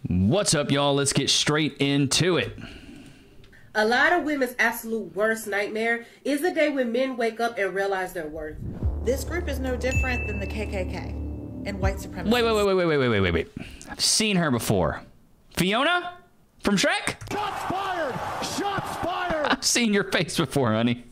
What's up, y'all? Let's get straight into it. A lot of women's absolute worst nightmare is the day when men wake up and realize their worth. This group is no different than the KKK and white supremacists. Wait. I've seen her before. Fiona? From Shrek? Shots fired! Shots fired! I've seen your face before, honey.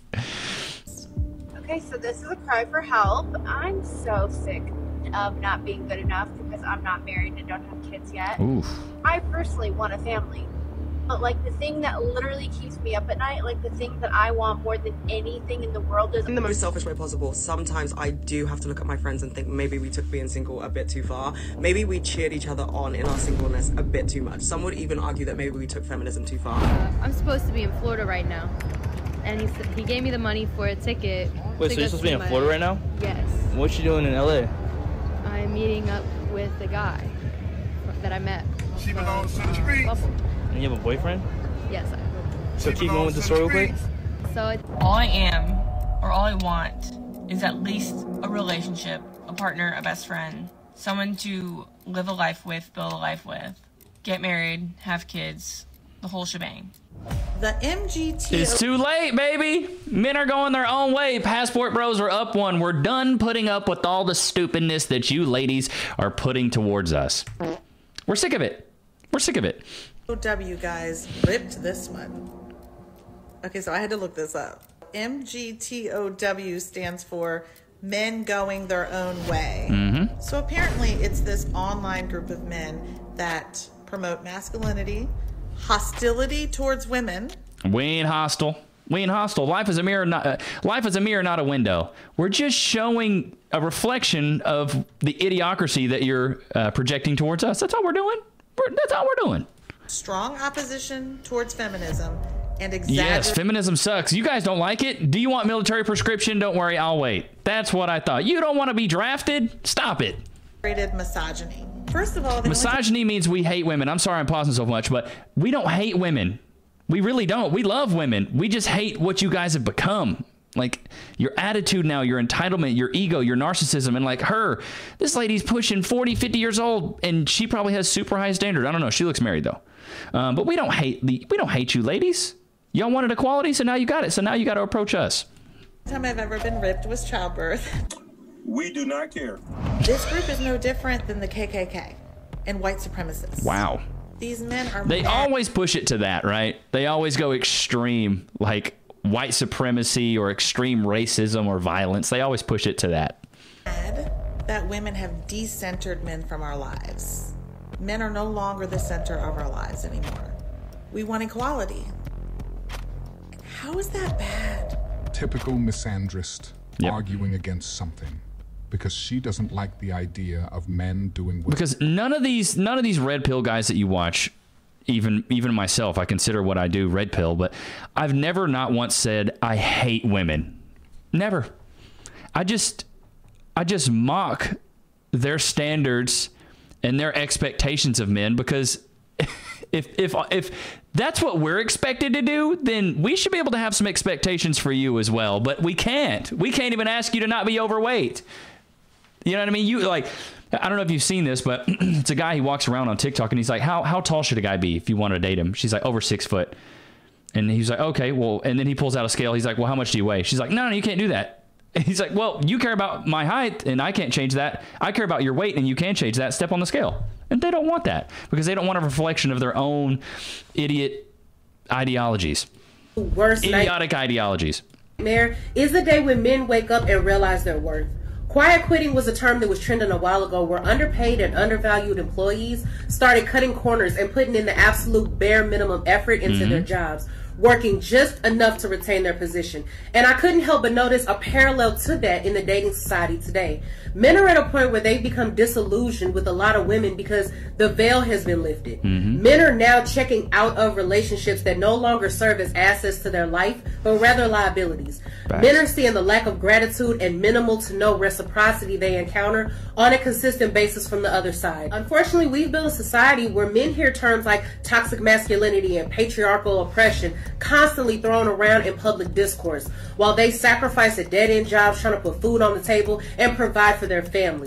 Okay, so this is a cry for help. I'm so sick of not being good enough because I'm not married and don't have kids yet. Oof. I personally want a family. But like the thing that literally keeps me up at night, like the thing that I want more than anything in the world is in the most selfish way possible. Sometimes I do have to look at my friends and think maybe we took being single a bit too far. Maybe we cheered each other on in our singleness a bit too much. Some would even argue that maybe we took feminism too far. I'm supposed to be in Florida right now, and he gave me the money for a ticket. Wait, so you're supposed to be in Florida right now? Yes. What you doing in LA? I'm meeting up with the guy that I met. She belongs to the streets. And you have a boyfriend? Yes, I do. So keep going with the story real quick. So all I am, or all I want, is at least a relationship, a partner, a best friend, someone to live a life with, build a life with, get married, have kids, the whole shebang. The MGTO. It's too late, baby. Men are going their own way. Passport bros are up one. We're done putting up with all the stupidness that you ladies are putting towards us. We're sick of it. We're sick of it. W guys ripped this one. Okay, so I had to look this up. MGTOW stands for Men Going Their Own Way. Mm-hmm. So apparently it's this online group of men that promote masculinity, hostility towards women. We ain't hostile. We ain't hostile. Life is a mirror, not a window. We're just showing a reflection of the idiocracy that you're projecting towards us. That's all we're doing. That's all we're doing. Strong opposition towards feminism and yes, feminism sucks. You guys don't like it? Do you want military prescription? Don't worry, I'll wait. That's what I thought. You don't want to be drafted? Stop it. Misogyny. First of all, misogyny means we hate women. I'm sorry I'm pausing so much, but we don't hate women. We really don't. We love women. We just hate what you guys have become. Like your attitude now, your entitlement, your ego, your narcissism, and like her, this lady's pushing 40, 50 years old, and she probably has super high standards. I don't know. She looks married though. But we don't hate you ladies. Y'all wanted equality, so now you got it. So now you got to approach us. The time I've ever been ripped was childbirth. We do not care. This group is no different than the KKK and white supremacists. Wow. These men are They always push it to that, right? They always go extreme, like white supremacy or extreme racism or violence. They always push it to that. That women have decentered men from our lives. Men are no longer the center of our lives anymore. We want equality. How is that bad? Typical misandrist arguing against something because she doesn't like the idea of men doing what. Because none of these red pill guys that you watch, even myself, I consider what I do red pill, but I've never not once said I hate women. Never. I just mock their standards and their expectations of men, because if that's what we're expected to do, then we should be able to have some expectations for you as well. But we can't. We can't even ask you to not be overweight. You know what I mean? You like, I don't know if you've seen this, but it's a guy, he walks around on TikTok and he's like, how tall should a guy be if you want to date him? She's like, over 6 foot. And he's like, okay, well, and then he pulls out a scale. He's like, well, how much do you weigh? She's like, no, you can't do that. And he's like, well, you care about my height and I can't change that. I care about your weight and you can change that. Step on the scale. And they don't want that because they don't want a reflection of their own idiot ideologies. Idiotic ideologies. Nightmare is the day when men wake up and realize their worth. Quiet quitting was a term that was trending a while ago, where underpaid and undervalued employees started cutting corners and putting in the absolute bare minimum effort into their jobs, working just enough to retain their position. And I couldn't help but notice a parallel to that in the dating society today. Men are at a point where they've become disillusioned with a lot of women because the veil has been lifted. Men are now checking out of relationships that no longer serve as assets to their life, but rather liabilities. Men are seeing the lack of gratitude and minimal to no reciprocity they encounter on a consistent basis from the other side. Unfortunately, we've built a society where men hear terms like toxic masculinity and patriarchal oppression constantly thrown around in public discourse, while they sacrifice a dead-end job trying to put food on the table and provide for their families.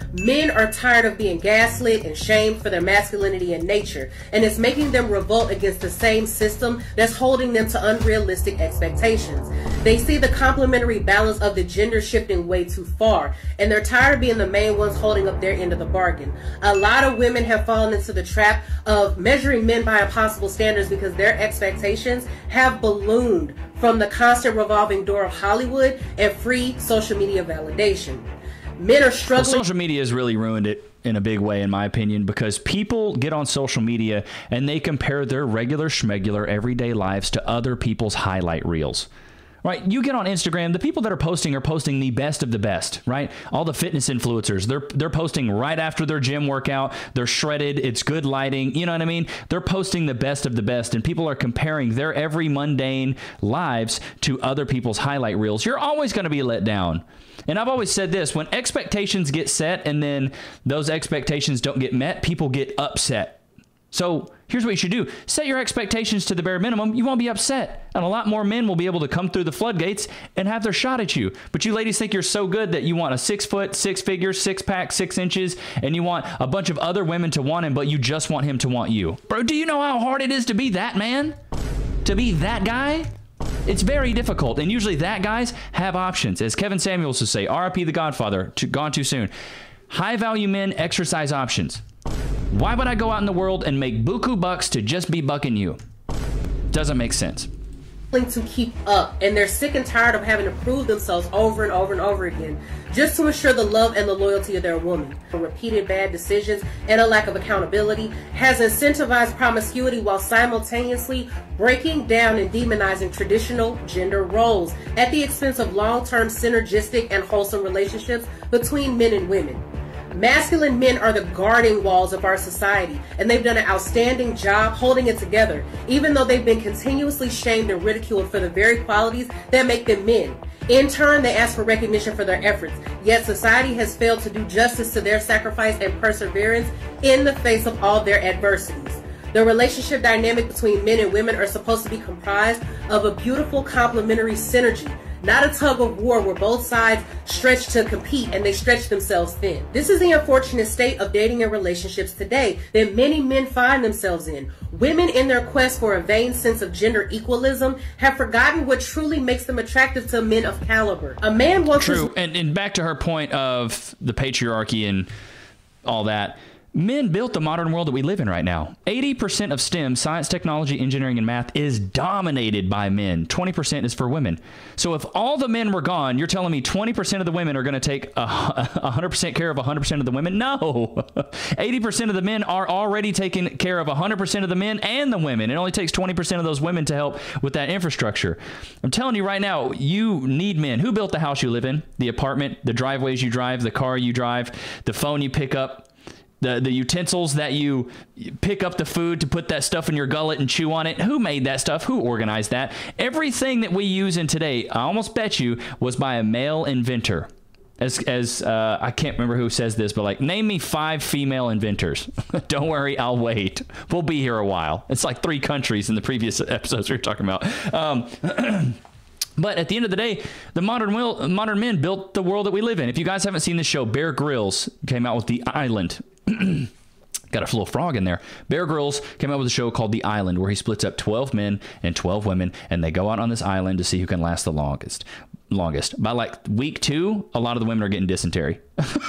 Men are tired of being gaslit and shamed for their masculinity and nature, and it's making them revolt against the same system that's holding them to unrealistic expectations. They see the complementary balance of the gender shifting way too far, and they're tired of being the main ones holding up their end of the bargain. A lot of women have fallen into the trap of measuring men by impossible standards because their expectations have ballooned from the constant revolving door of Hollywood and free social media validation. Men are struggling. Well, social media has really ruined it in a big way, in my opinion, because people get on social media and they compare their regular schmegular everyday lives to other people's highlight reels. Right? You get on Instagram, the people that are posting the best of the best, right? All the fitness influencers, they're posting right after their gym workout. They're shredded. It's good lighting. You know what I mean? They're posting the best of the best, and people are comparing their every mundane lives to other people's highlight reels. You're always going to be let down. And I've always said this, when expectations get set and then those expectations don't get met, people get upset. So here's what you should do. Set your expectations to the bare minimum. You won't be upset. And a lot more men will be able to come through the floodgates and have their shot at you. But you ladies think you're so good that you want a 6 foot, 6 figures, 6 pack, 6 inches, and you want a bunch of other women to want him, but you just want him to want you. Bro, do you know how hard it is to be that man? To be that guy? It's very difficult. And usually that guys have options. As Kevin Samuels would say, RIP the Godfather, gone too soon. High value men exercise options. Why would I go out in the world and make buku bucks to just be bucking you? Doesn't make sense. To keep up, and they're sick and tired of having to prove themselves over and over and over again just to ensure the love and the loyalty of their woman. Repeated bad decisions and a lack of accountability has incentivized promiscuity while simultaneously breaking down and demonizing traditional gender roles at the expense of long-term synergistic and wholesome relationships between men and women. Masculine men are the guarding walls of our society, and they've done an outstanding job holding it together, even though they've been continuously shamed and ridiculed for the very qualities that make them men. In turn, they ask for recognition for their efforts, yet society has failed to do justice to their sacrifice and perseverance in the face of all their adversities. The relationship dynamic between men and women are supposed to be comprised of a beautiful complementary synergy, not a tug of war where both sides stretch to compete and they stretch themselves thin. This is the unfortunate state of dating and relationships today that many men find themselves in. Women, in their quest for a vain sense of gender equalism, have forgotten what truly makes them attractive to men of caliber. A man wants True, and back to her point of the patriarchy and all that. Men built the modern world that we live in right now. 80% of STEM, science, technology, engineering, and math, is dominated by men. 20% is for women. So if all the men were gone, you're telling me 20% of the women are going to take 100% care of 100% of the women? No. 80% of the men are already taking care of 100% of the men and the women. It only takes 20% of those women to help with that infrastructure. I'm telling you right now, you need men. Who built the house you live in? The apartment, the driveways you drive, the car you drive, the phone you pick up, the utensils that you pick up the food to put that stuff in your gullet and chew on it. Who made that stuff? Who organized that? Everything that we use in today, I almost bet you, was by a male inventor. As I can't remember who says this, but like, name me 5 female inventors. Don't worry, I'll wait. We'll be here a while. It's like 3 countries in the previous episodes we were talking about. But at the end of the day, the modern men built the world that we live in. If you guys haven't seen this show, Bear Grylls came out with The Island. Got a little frog in there. Bear Grylls came out with a show called The Island, where he splits up 12 men and 12 women, and they go out on this island to see who can last the longest. By like week 2, a lot of the women are getting dysentery.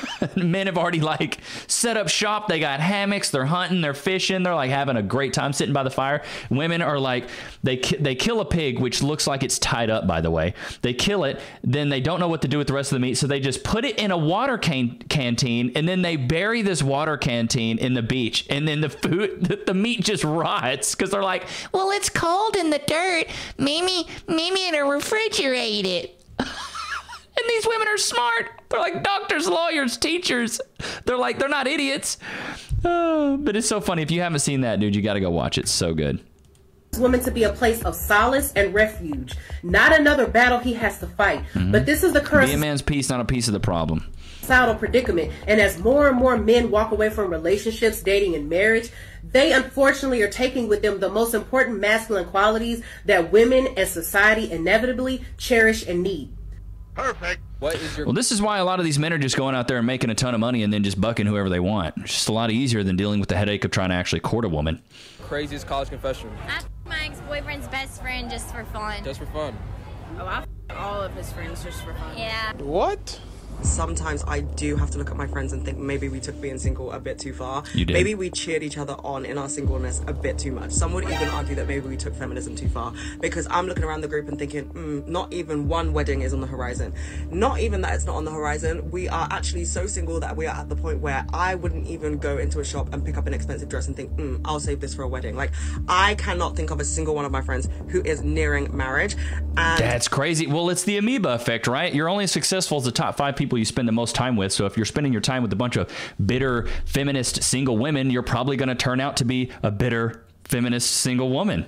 Men have already like set up shop. They got hammocks. They're hunting. They're fishing. They're like having a great time sitting by the fire. Women are like, they kill a pig, which looks like it's tied up, by the way. They kill it. Then they don't know what to do with the rest of the meat. So they just put it in a water canteen, and then they bury this water canteen in the beach. And then the meat just rots because they're like, well, it's cold in the dirt. Maybe it'll refrigerate it. And these women are smart. They're like doctors, lawyers, teachers. They're like, they're not idiots. But it's so funny. If you haven't seen that, dude, you got to go watch it. It's so good. Women to be a place of solace and refuge, not another battle he has to fight. Mm-hmm. But this is the current... Be a man's piece, not a piece of the problem. ...societal predicament. And as more and more men walk away from relationships, dating, and marriage, they unfortunately are taking with them the most important masculine qualities that women and society inevitably cherish and need. Perfect. What is your... Well, this is why a lot of these men are just going out there and making a ton of money and then just bucking whoever they want. It's just a lot easier than dealing with the headache of trying to actually court a woman. craziest college confession? I my ex-boyfriend's best friend just for fun. Just for fun. Oh, I all of his friends just for fun. Yeah. What? Sometimes I do have to look at my friends and think maybe we took being single a bit too far. You did. Maybe we cheered each other on in our singleness a bit too much. Some would even argue that maybe we took feminism too far, because I'm looking around the group and thinking, not even one wedding is on the horizon. Not even that it's not on the horizon. We are actually so single that we are at the point where I wouldn't even go into a shop and pick up an expensive dress and think, I'll save this for a wedding. Like, I cannot think of a single one of my friends who is nearing marriage. And that's crazy. Well, it's the amoeba effect, right? You're only as successful as the top 5 people you spend the most time with. So if you're spending your time with a bunch of bitter feminist single women, you're probably going to turn out to be a bitter feminist single woman.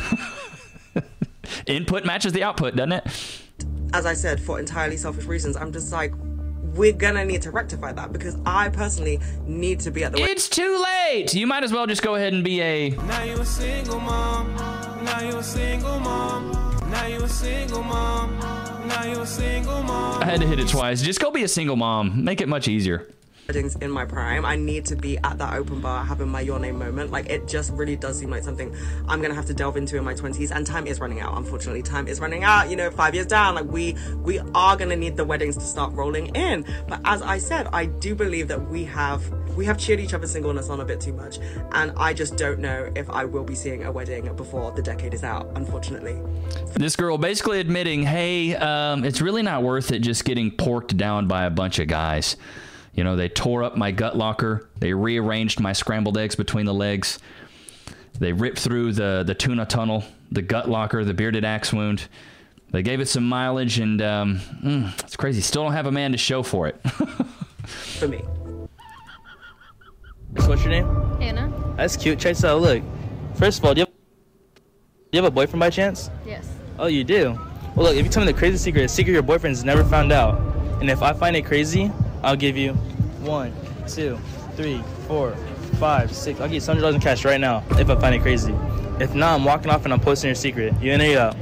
Input matches the output, doesn't it? As I said, for entirely selfish reasons, I'm just like, we're gonna need to rectify that, because I personally need to be at the... It's too late! You might as well just go ahead and be a... Now you a single mom. Now you a single mom. Now you a single mom. Now you a single mom. I had to hit it twice. Just go be a single mom. Make it much easier. Weddings in my prime. I need to be at that open bar having my your name moment. Like, it just really does seem like something I'm gonna have to delve into in my 20s, and time is running out. Unfortunately, time is running out. You know, 5 years down, like we are gonna need the weddings to start rolling in. But as I said, I do believe that we have cheered each other's singleness on a bit too much, and I just don't know if I will be seeing a wedding before the decade is out, unfortunately. This girl basically admitting, hey, it's really not worth it just getting porked down by a bunch of guys. You know, they tore up my gut locker. They rearranged my scrambled eggs between the legs. They ripped through the tuna tunnel, the gut locker, the bearded axe wound. They gave it some mileage, and it's crazy. Still don't have a man to show for it. For me. So what's your name? Hannah. That's cute. Check this out. Look. First of all, do you have a boyfriend by chance? Yes. Oh, you do? Well, look, if you tell me the crazy secret, a secret your boyfriend's never found out. And if I find it crazy, I'll give you 1, 2, 3, 4, 5, 6. I'll give you $100 in cash right now if I find it crazy. If not, I'm walking off and I'm posting your secret. You in or you out?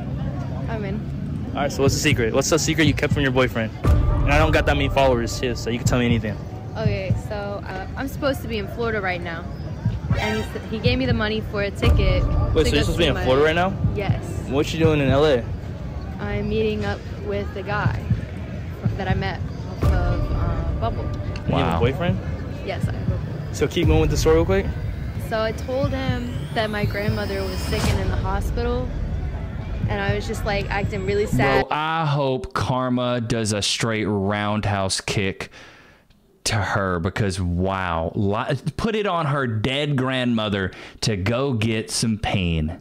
I'm in. All right, so what's the secret? What's the secret you kept from your boyfriend? And I don't got that many followers, too, so you can tell me anything. Okay, so I'm supposed to be in Florida right now. And he gave me the money for a ticket. Wait, so you're supposed to be in Florida right now? Yes. What you doing in LA? I'm meeting up with the guy that I met off of Bumble. You have a boyfriend? Yes, I have a boyfriend. So keep going with the story real quick. So I told him that my grandmother was sick and in the hospital. And I was just like acting really sad. Bro, I hope karma does a straight roundhouse kick to her, because wow, put it on her dead grandmother to go get some pain.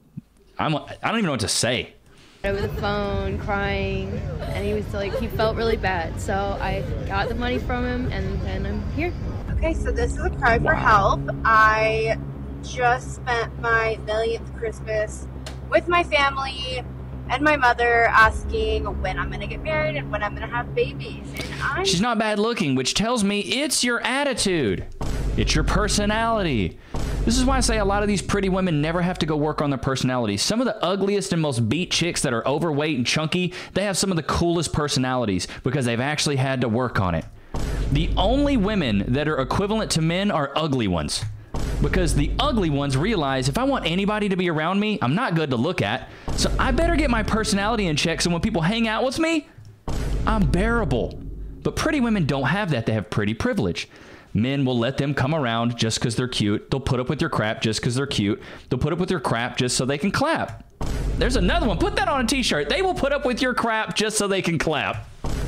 I don't even know what to say. Over the phone crying, and he was like, he felt really bad. So I got the money from him, and then I'm here. Okay, so this is a cry for help. I just spent my millionth Christmas with my family and my mother, asking when I'm gonna get married and when I'm gonna have babies. And She's not bad looking, which tells me it's your attitude. It's your personality. This is why I say a lot of these pretty women never have to go work on their personality. Some of the ugliest and most beat chicks that are overweight and chunky, they have some of the coolest personalities because they've actually had to work on it. The only women that are equivalent to men are ugly ones, because the ugly ones realize if I want anybody to be around me, I'm not good to look at. So I better get my personality in check so when people hang out with me, I'm bearable. But pretty women don't have that. They have pretty privilege. Men will let them come around just because they're cute. They'll put up with your crap just because they're cute. They'll put up with your crap just so they can clap. There's another one. Put that on a t-shirt. They will put up with your crap just so they can clap.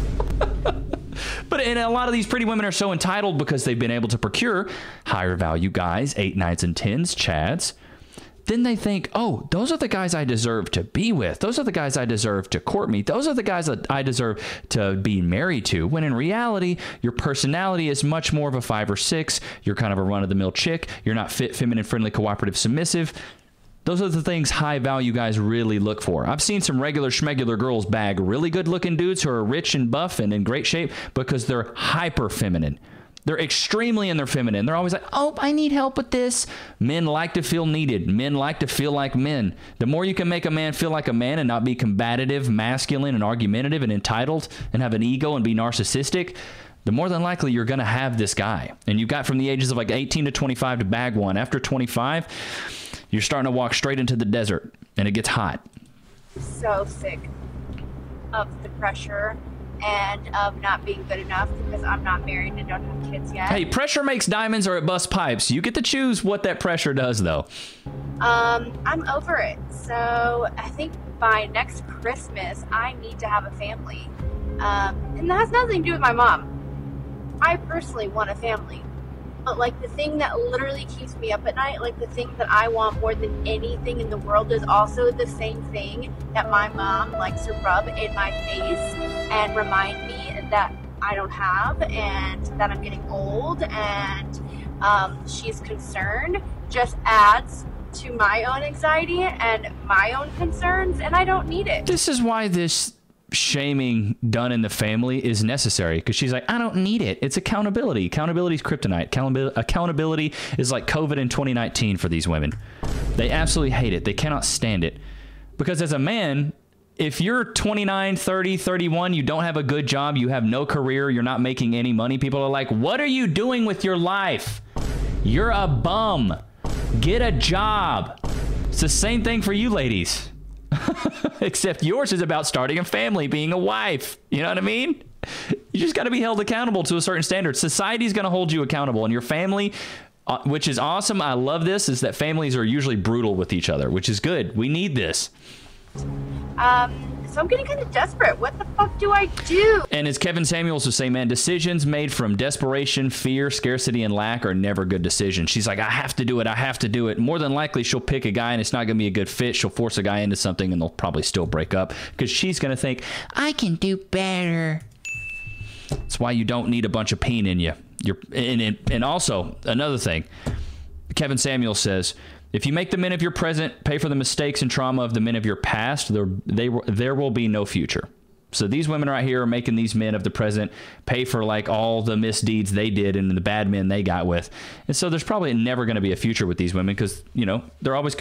And a lot of these pretty women are so entitled because they've been able to procure higher value guys, 8, 9s, and 10s, Chads. Then they think, oh, those are the guys I deserve to be with. Those are the guys I deserve to court me. Those are the guys that I deserve to be married to. When in reality, your personality is much more of a 5 or 6. You're kind of a run-of-the-mill chick. You're not fit, feminine, friendly, cooperative, submissive. Those are the things high-value guys really look for. I've seen some regular schmegular girls bag really good-looking dudes who are rich and buff and in great shape because they're hyper-feminine. They're extremely in their feminine. They're always like, oh, I need help with this. Men like to feel needed. Men like to feel like men. The more you can make a man feel like a man and not be combative, masculine, and argumentative and entitled and have an ego and be narcissistic, the more than likely you're going to have this guy. And you've got from the ages of like 18 to 25 to bag one. After 25, you're starting to walk straight into the desert and it gets hot. So sick of the pressure and of not being good enough because I'm not married and don't have kids yet. Hey, pressure makes diamonds or it busts pipes. You get to choose what that pressure does, though. I'm over it. So I think by next Christmas, I need to have a family. And that has nothing to do with my mom. I personally want a family. But, like, the thing that literally keeps me up at night, like, the thing that I want more than anything in the world is also the same thing that my mom likes to rub in my face and remind me that I don't have and that I'm getting old and she's concerned just adds to my own anxiety and my own concerns, and I don't need it. This is why this shaming done in the family is necessary, because she's like, I don't need it. It's accountability. Accountability is kryptonite. Accountability is like COVID in 2019 for these women. They absolutely hate it. They cannot stand it. Because as a man, if you're 29, 30, 31, you don't have a good job, you have no career, you're not making any money, people are like, what are you doing with your life? You're a bum. Get a job. It's the same thing for you ladies. Except yours is about starting a family, being a wife. You know what I mean? You just got to be held accountable to a certain standard. Society's going to hold you accountable, and your family, which is awesome. I love this, is that families are usually brutal with each other, which is good. We need this. So I'm getting kind of desperate. What the fuck do I do? And as Kevin Samuels would say, man, decisions made from desperation, fear, scarcity, and lack are never good decisions. She's like, I have to do it. I have to do it. More than likely, she'll pick a guy and it's not going to be a good fit. She'll force a guy into something and they'll probably still break up because she's going to think, I can do better. That's why you don't need a bunch of peen in you. And also, another thing, Kevin Samuels says, if you make the men of your present pay for the mistakes and trauma of the men of your past, there will be no future. So these women right here are making these men of the present pay for like all the misdeeds they did and the bad men they got with. And so there's probably never going to be a future with these women because, you know, they're always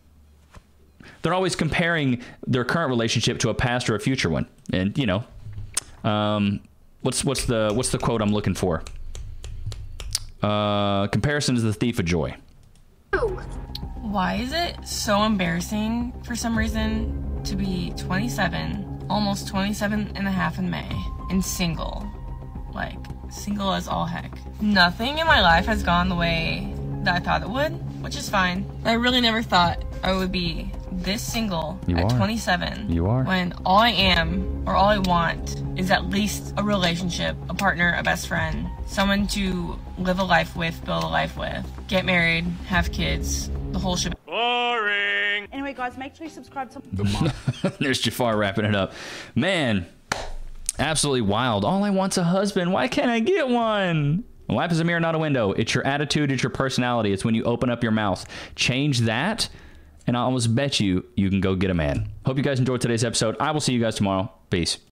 comparing their current relationship to a past or a future one. And, you know, what's the quote I'm looking for? Comparison is the thief of joy. Why is it so embarrassing for some reason to be 27, almost 27 and a half in May, and single? Like, single as all heck. Nothing in my life has gone the way that I thought it would, which is fine. I really never thought I would be this single at 27. You are. When all I am, or all I want, is at least a relationship, a partner, a best friend, someone to live a life with, build a life with, get married, have kids, the whole shit. Boring. Anyway, guys, make sure you subscribe to There's Jafar wrapping it up. Man, absolutely wild. All I want's a husband. Why can't I get one? Life is a mirror, not a window. It's your attitude. It's your personality. It's when you open up your mouth. Change that, and I almost bet you can go get a man. Hope you guys enjoyed today's episode. I will see you guys tomorrow. Peace.